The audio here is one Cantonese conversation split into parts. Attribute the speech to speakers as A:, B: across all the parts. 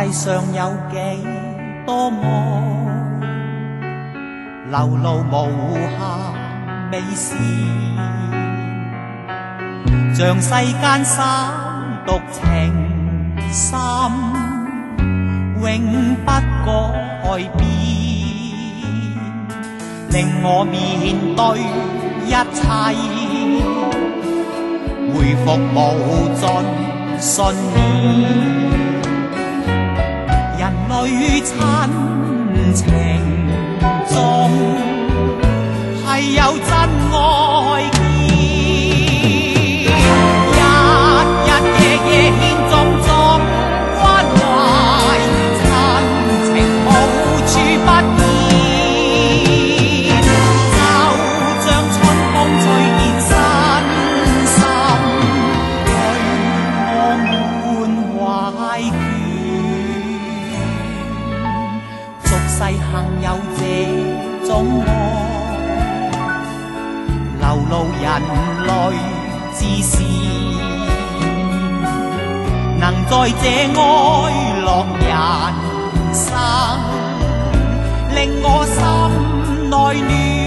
A: 世上有幾多愛，流露無限美事，像世間三毒情深，永不改變，令我面對一切，回復無盡信念。人類親情中係有真愛見，日日夜夜獻種種關懷，親情無處不見，就像春風吹遍身心，對我滿懷眷。俗世幸有這種愛，流露人類之善，能在這愛樂人生，令我心內暖。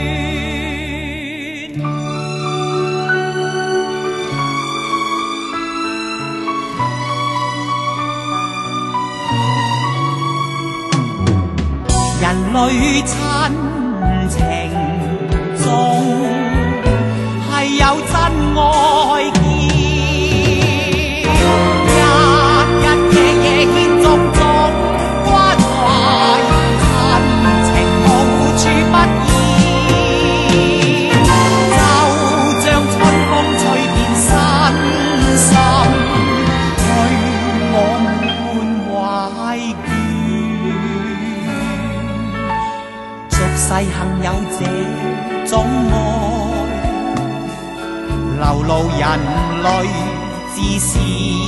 A: 人類親情中係有真愛見，日日夜夜獻種種關懷，親情無處不現，就像春風吹遍身心，對我滿懷眷。俗世幸有這種愛，流露人類之善，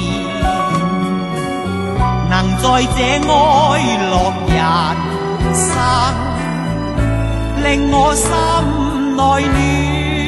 A: 能在這愛樂人生，令我心內暖。